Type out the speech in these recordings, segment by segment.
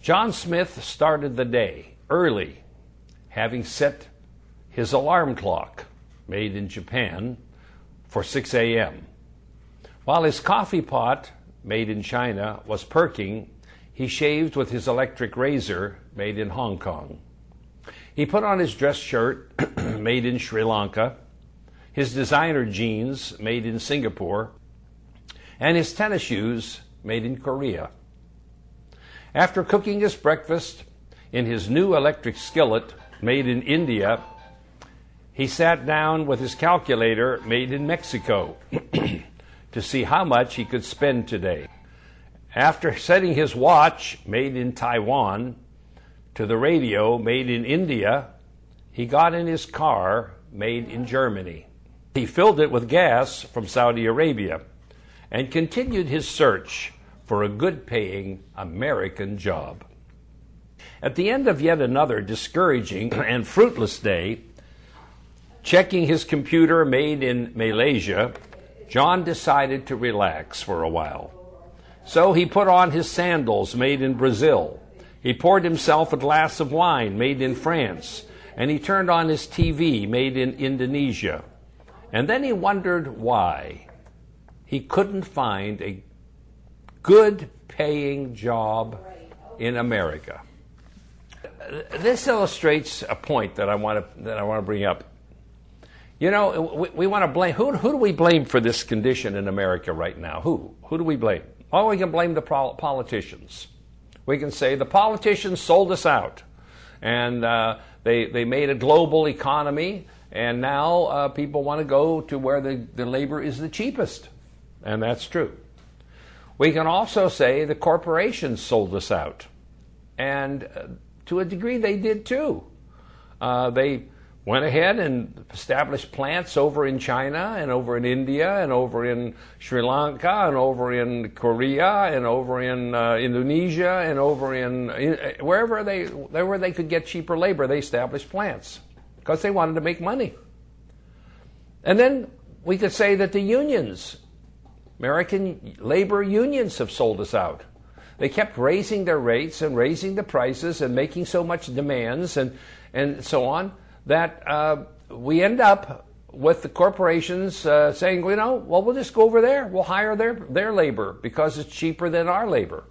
John Smith started the day early, having set his alarm clock, made in Japan, for 6 a.m. While his coffee pot, made in China, was perking, he shaved with his electric razor, made in Hong Kong. He put on his dress shirt, made in Sri Lanka, his designer jeans, made in Singapore, and his tennis shoes, made in Korea. After cooking his breakfast in his new electric skillet, made in India, he sat down with his calculator, made in Mexico, to see how much he could spend today. After setting his watch, made in Taiwan, to the radio, made in India, he got in his car, made in Germany. He filled it with gas from Saudi Arabia and continued his search for a good-paying American job. At the end of yet another discouraging and fruitless day, checking his computer made in Malaysia, John decided to relax for a while. So he put on his sandals made in Brazil. He poured himself a glass of wine made in France, and he turned on his TV made in Indonesia. And then he wondered why he couldn't find a good-paying job in America. This illustrates a point that I want to bring up. You know, we want to blame, who do we blame for this condition in America right now? Who do we blame? Oh, we can blame the politicians. We can say the politicians sold us out, and they made a global economy, and now people want to go to where the labor is the cheapest, and that's true. We can also say the corporations sold us out, and to a degree they did too. They went ahead and established plants over in China and over in India and over in Sri Lanka and over in Korea and over in Indonesia and over in wherever they could get cheaper labor, they established plants because they wanted to make money. And then we could say that the unions, American labor unions, have sold us out. They kept raising their rates and raising the prices and making so much demands and so on, that we end up with the corporations saying, you know, well, we'll just go over there. We'll hire their labor because it's cheaper than our labor.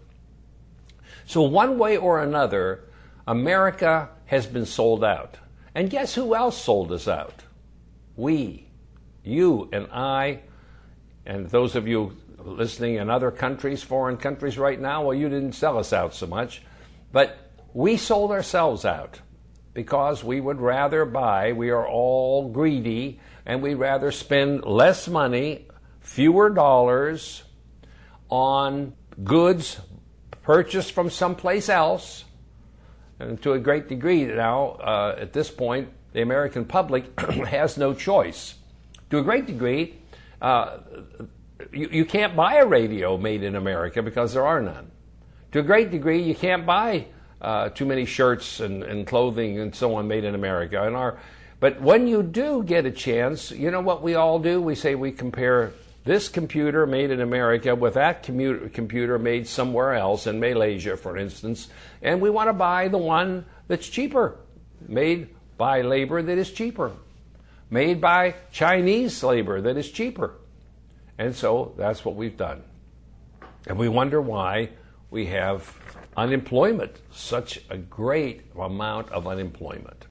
So one way or another, America has been sold out. And guess who else sold us out? We, you and I, and those of you listening in other countries, foreign countries right now, well, you didn't sell us out so much, but we sold ourselves out. Because we would rather buy, we are all greedy, and we'd rather spend less money, fewer dollars, on goods purchased from someplace else. And to a great degree now, at this point, the American public has no choice. To a great degree, you can't buy a radio made in America because there are none. To a great degree, you can't buy too many shirts and clothing and so on made in America. But when you do get a chance, you know what we all do? We say we compare this computer made in America with that computer made somewhere else, in Malaysia, for instance, and we want to buy the one that's cheaper, made by labor that is cheaper, made by Chinese labor that is cheaper. And so that's what we've done. And we wonder why we have unemployment, such a great amount of unemployment.